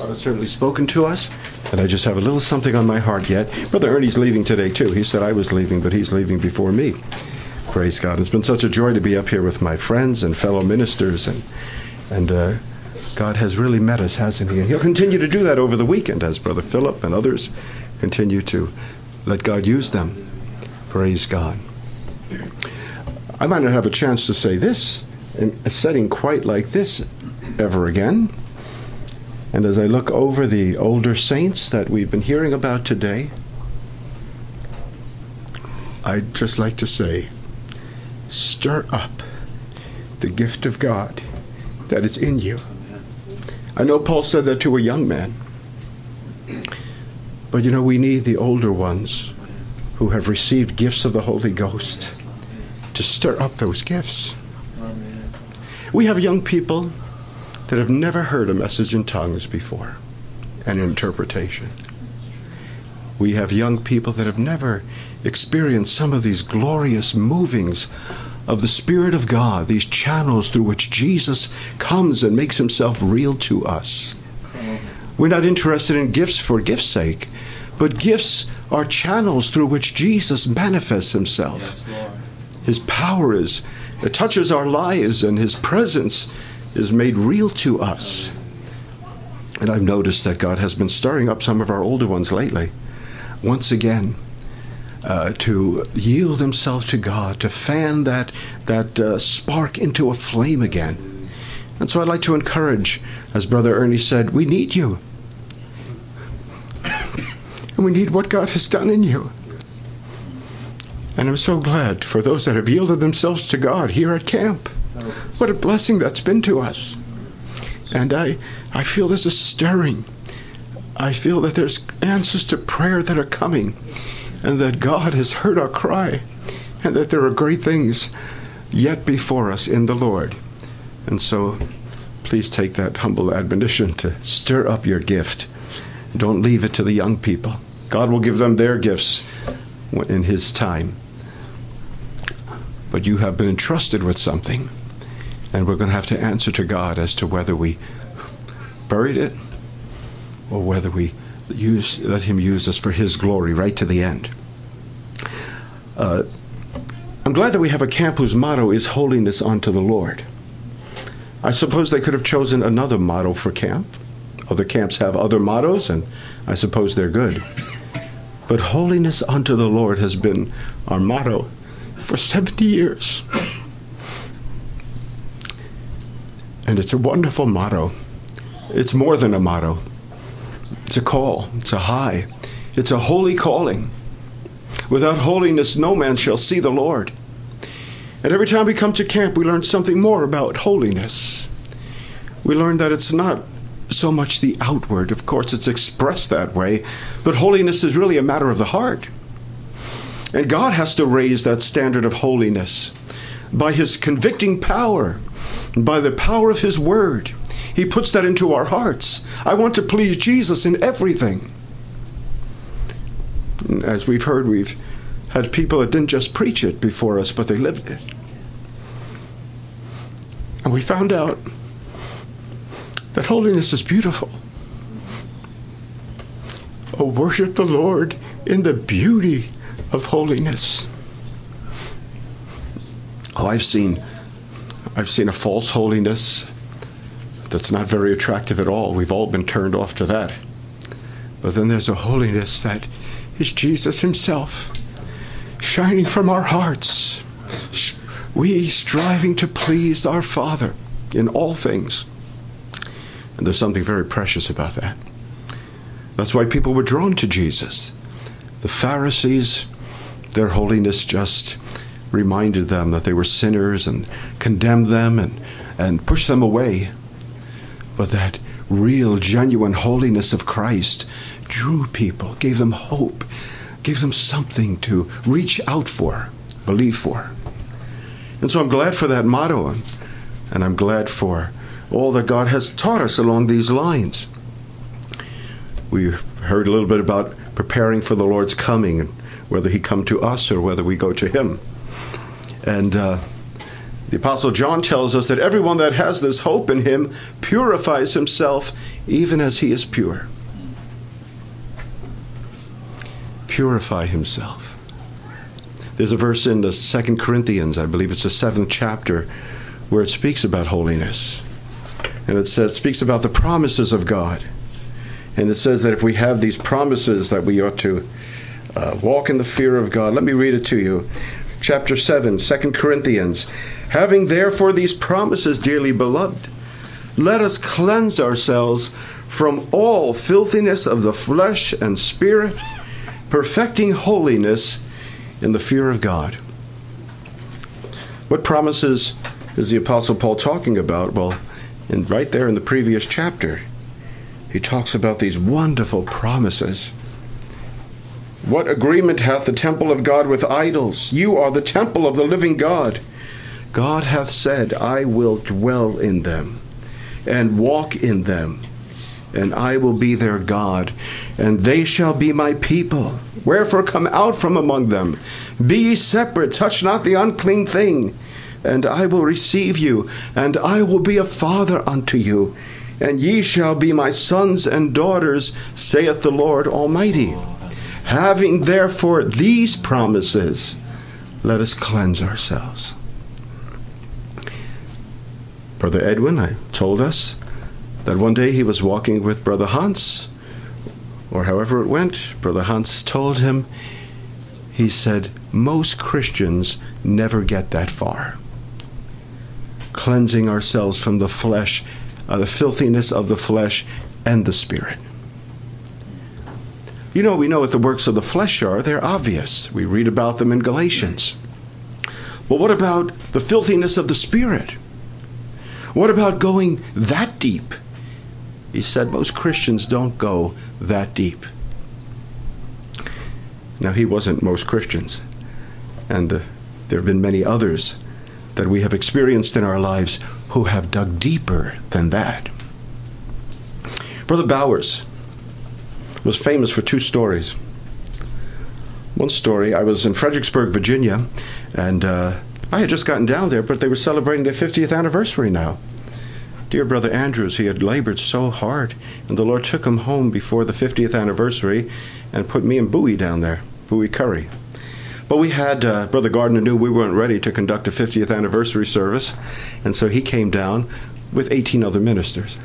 God has certainly spoken to us, and I just have a little something on my heart yet. Brother Ernie's leaving today, too. He said I was leaving, but he's leaving before me. Praise God. It's been such a joy to be up here with my friends and fellow ministers, and God has really met us, hasn't he? And he'll continue to do that over the weekend as Brother Philip and others continue to let God use them. Praise God. I might not have a chance to say this in a setting quite like this ever again. And as I look over the older saints that we've been hearing about today, I'd just like to say, stir up the gift of God that is in you. I know Paul said that to a young man. But you know, we need the older ones who have received gifts of the Holy Ghost to stir up those gifts. Amen. We have young people that have never heard a message in tongues before, an interpretation. We have young people that have never experienced some of these glorious movings of the Spirit of God, these channels through which Jesus comes and makes himself real to us. We're not interested in gifts for gifts' sake, but gifts are channels through which Jesus manifests himself. His power it touches our lives, and his presence is made real to us. And I've noticed that God has been stirring up some of our older ones lately, once again, to yield himself to God, to fan that spark into a flame again. And so I'd like to encourage, as Brother Ernie said, we need you. And we need what God has done in you. And I'm so glad for those that have yielded themselves to God here at camp. What a blessing that's been to us. And I feel there's a stirring. I feel that there's answers to prayer that are coming, and that God has heard our cry, and that there are great things yet before us in the Lord. And so please take that humble admonition to stir up your gift. Don't leave it to the young people. God will give them their gifts in his time. But you have been entrusted with something, and we're going to have to answer to God as to whether we buried it or whether we let him use us for his glory right to the end. I'm glad that we have a camp whose motto is holiness unto the Lord. I suppose they could have chosen another motto for camp. Other camps have other mottos, and I suppose they're good. But holiness unto the Lord has been our motto for 70 years. And it's a wonderful motto. It's more than a motto. It's a call. It's a high. It's a holy calling. Without holiness, no man shall see the Lord. And every time we come to camp, we learn something more about holiness. We learn that it's not so much the outward. Of course, it's expressed that way. But holiness is really a matter of the heart. And God has to raise that standard of holiness by his convicting power, by the power of his word. He puts that into our hearts. I want to please Jesus in everything. As we've heard, we've had people that didn't just preach it before us, but they lived it. And we found out that holiness is beautiful. Oh, worship the Lord in the beauty of holiness. Oh, I've seen a false holiness that's not very attractive at all. We've all been turned off to that. But then there's a holiness that is Jesus himself, shining from our hearts. We striving to please our Father in all things. And there's something very precious about that. That's why people were drawn to Jesus. The Pharisees, their holiness just reminded them that they were sinners and condemned them and pushed them away. But that real, genuine holiness of Christ drew people, gave them hope, gave them something to reach out for, believe for. And so I'm glad for that motto, and I'm glad for all that God has taught us along these lines. We heard a little bit about preparing for the Lord's coming, and whether he come to us or whether we go to him. And the Apostle John tells us that everyone that has this hope in him purifies himself even as he is pure. Purify himself. There's a verse in the 2 Corinthians, I believe it's the 7th chapter, where it speaks about holiness. And it speaks about the promises of God. And it says that if we have these promises, that we ought to walk in the fear of God. Let me read it to you. Chapter 7, 2 Corinthians. Having therefore these promises, dearly beloved, let us cleanse ourselves from all filthiness of the flesh and spirit, perfecting holiness in the fear of God. What promises is the Apostle Paul talking about? Well, right there in the previous chapter, he talks about these wonderful promises. What agreement hath the temple of God with idols? You are the temple of the living God. God hath said, I will dwell in them and walk in them, and I will be their God, and they shall be my people. Wherefore come out from among them. Be ye separate, touch not the unclean thing, and I will receive you, and I will be a father unto you, and ye shall be my sons and daughters, saith the Lord Almighty. Having therefore these promises, let us cleanse ourselves. Brother Edwin told us that one day he was walking with Brother Hans, or however it went. Brother Hans told him, he said, most Christians never get that far. Cleansing ourselves from the flesh, the filthiness of the flesh and the spirit. You know, we know what the works of the flesh are. They're obvious. We read about them in Galatians. But what about the filthiness of the spirit? What about going that deep? He said most Christians don't go that deep. Now, he wasn't most Christians. And there have been many others that we have experienced in our lives who have dug deeper than that. Brother Bowers was famous for two stories. One story, I was in Fredericksburg, Virginia, and I had just gotten down there, but they were celebrating their 50th anniversary now. Dear Brother Andrews, he had labored so hard, and the Lord took him home before the 50th anniversary and put me and Bowie down there, Bowie Curry. But we had, Brother Gardner knew we weren't ready to conduct a 50th anniversary service, and so he came down with 18 other ministers.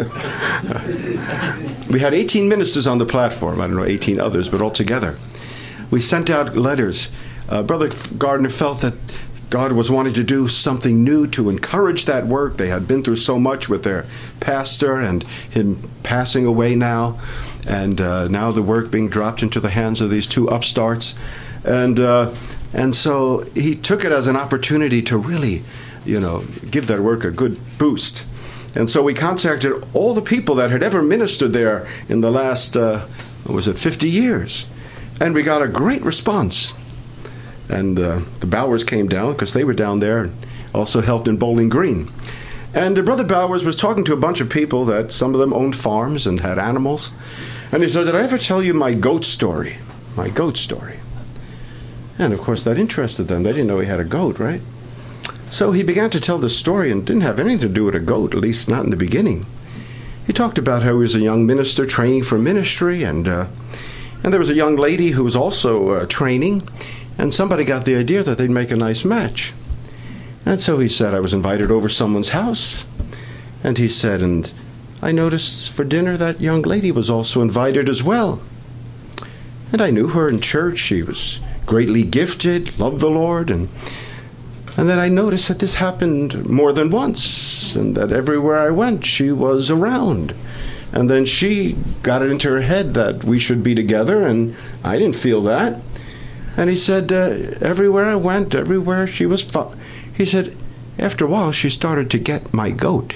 We had 18 ministers on the platform. I don't know, 18 others, but altogether. We sent out letters. Brother Gardner felt that God was wanting to do something new to encourage that work. They had been through so much with their pastor and him passing away now, and now the work being dropped into the hands of these two upstarts. And so he took it as an opportunity to really, give that work a good boost. And so we contacted all the people that had ever ministered there in the last, 50 years. And we got a great response. And the Bowers came down because they were down there and also helped in Bowling Green. And Brother Bowers was talking to a bunch of people that some of them owned farms and had animals. And he said, did I ever tell you my goat story? My goat story. And of course that interested them. They didn't know he had a goat, right? So he began to tell the story and didn't have anything to do with a goat, at least not in the beginning. He talked about how he was a young minister training for ministry, and there was a young lady who was also training, and somebody got the idea that they'd make a nice match. And so he said, I was invited over someone's house. And he said, and I noticed for dinner that young lady was also invited as well. And I knew her in church. She was greatly gifted, loved the Lord, and then I noticed that this happened more than once, and that everywhere I went, she was around. And then she got it into her head that we should be together, and I didn't feel that. And he said, everywhere I went, everywhere she was he said, after a while, she started to get my goat.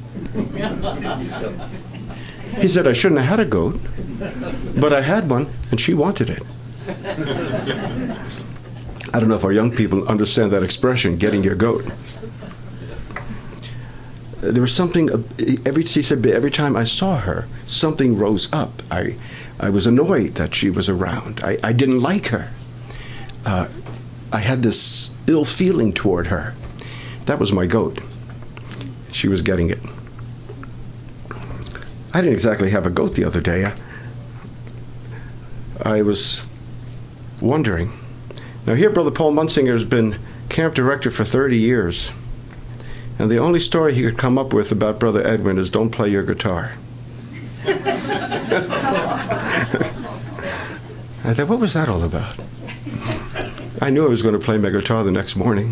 He said, I shouldn't have had a goat, but I had one, and she wanted it. I don't know if our young people understand that expression, getting your goat. There was something, he said, every time I saw her, something rose up. I was annoyed that she was around. I didn't like her. I had this ill feeling toward her. That was my goat. She was getting it. I didn't exactly have a goat the other day. I was wondering. Now here, Brother Paul Munsinger has been camp director for 30 years. And the only story he could come up with about Brother Edwin is, don't play your guitar. I thought, what was that all about? I knew I was going to play my guitar the next morning.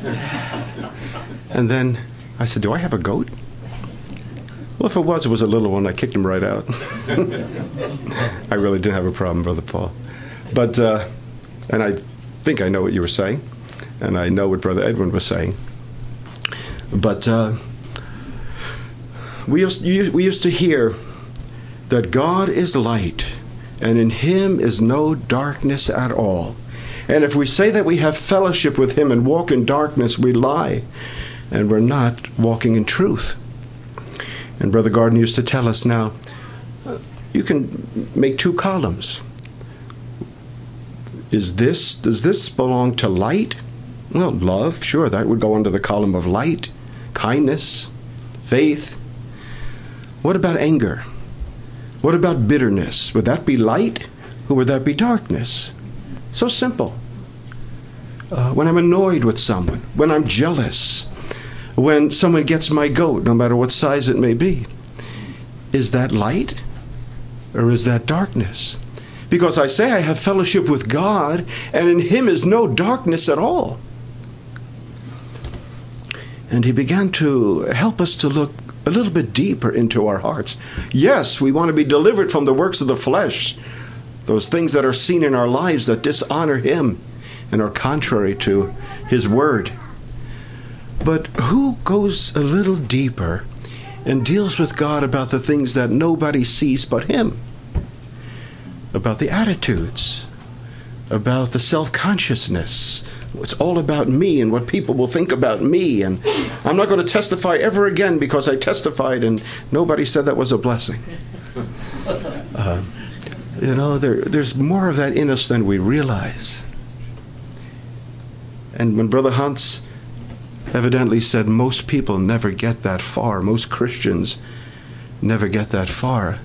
And then I said, do I have a goat? Well, if it was a little one. I kicked him right out. I really didn't have a problem, Brother Paul. But, and I think I know what you were saying, and I know what Brother Edwin was saying. But we used to hear that God is light, and in him is no darkness at all. And if we say that we have fellowship with him and walk in darkness, we lie, and we're not walking in truth. And Brother Garden used to tell us, now, you can make two columns. Does this belong to light? Well, love, sure, that would go under the column of light. Kindness, faith. What about anger? What about bitterness? Would that be light, or would that be darkness? So simple. When I'm annoyed with someone, when I'm jealous, when someone gets my goat, no matter what size it may be, is that light, or is that darkness? Because I say I have fellowship with God, and in him is no darkness at all. And he began to help us to look a little bit deeper into our hearts. Yes, we want to be delivered from the works of the flesh, those things that are seen in our lives that dishonor him and are contrary to his word. But who goes a little deeper and deals with God about the things that nobody sees but him? About the attitudes, about the self-consciousness. It's all about me and what people will think about me. And I'm not going to testify ever again because I testified and nobody said that was a blessing. There's more of that in us than we realize. And when Brother Hans evidently said most people never get that far, most Christians never get that far,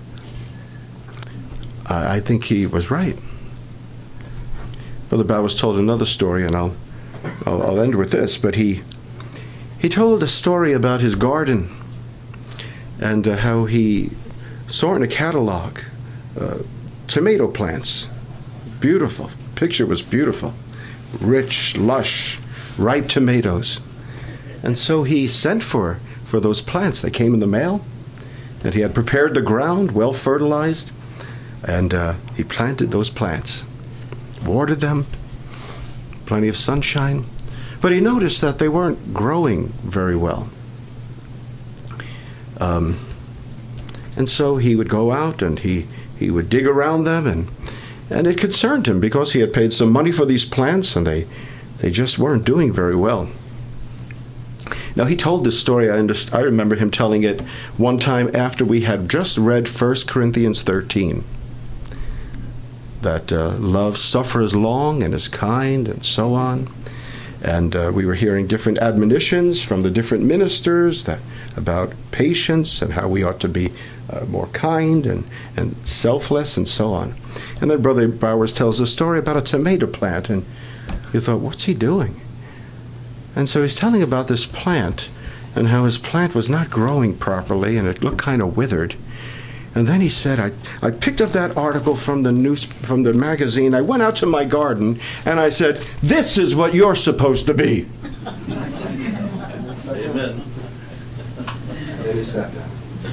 I think he was right. Brother Bowers told another story, and I'll end with this. But he told a story about his garden and how he saw in a catalog tomato plants. Beautiful. Picture was beautiful. Rich, lush, ripe tomatoes. And so he sent for those plants. They came in the mail, and he had prepared the ground, well fertilized, and he planted those plants, watered them, plenty of sunshine. But he noticed that they weren't growing very well. And so he would go out and he would dig around them, and it concerned him because he had paid some money for these plants and they just weren't doing very well. Now, he told this story, I remember him telling it one time after we had just read 1 Corinthians 13. That love suffers long and is kind and so on. And we were hearing different admonitions from the different ministers about patience and how we ought to be more kind and selfless and so on. And then Brother Bowers tells a story about a tomato plant, and you thought, what's he doing? And so he's telling about this plant and how his plant was not growing properly and it looked kind of withered. And then he said, I picked up that article from the magazine. I went out to my garden and I said, this is what you're supposed to be. Amen. And he sat down.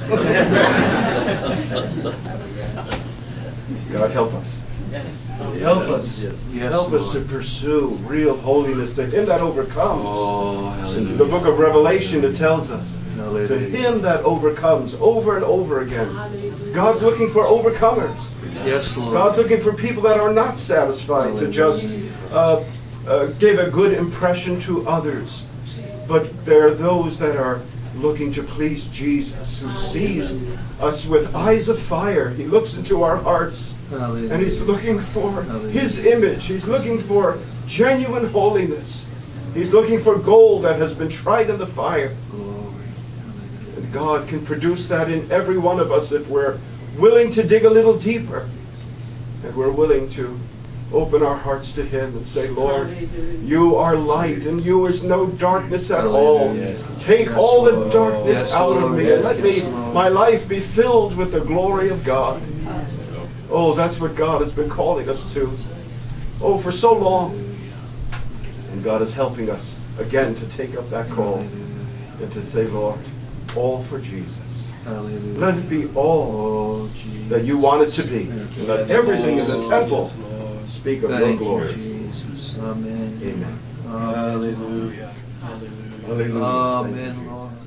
God help us. Yes. Help us. Yes, Help us to Lord. pursue real holiness, to him that overcomes. Oh, In hallelujah. the book of Revelation, it tells us, to Hallelujah. him that overcomes, over and over again. God's looking for overcomers. Yes, Lord. God's looking for people that are not satisfied to just give a good impression to others. But there are those that are looking to please Jesus, who sees us with eyes of fire. He looks into our hearts. Hallelujah. And he's looking for his image. He's looking for genuine holiness. He's looking for gold that has been tried in the fire. Glory. And God can produce that in every one of us if we're willing to dig a little deeper and we're willing to open our hearts to Him and say, Lord, you are light and you is no darkness at all. Take all the darkness out of me and let my life be filled with the glory of God. Oh, that's what God has been calling us to. Oh, for so long. And God is helping us again to take up that call and to say, Lord, all for Jesus. Hallelujah. Let it be all that you want it to be. Let everything in the temple speak of your glory. Jesus. Amen. Amen. Hallelujah. Hallelujah. Amen, Lord.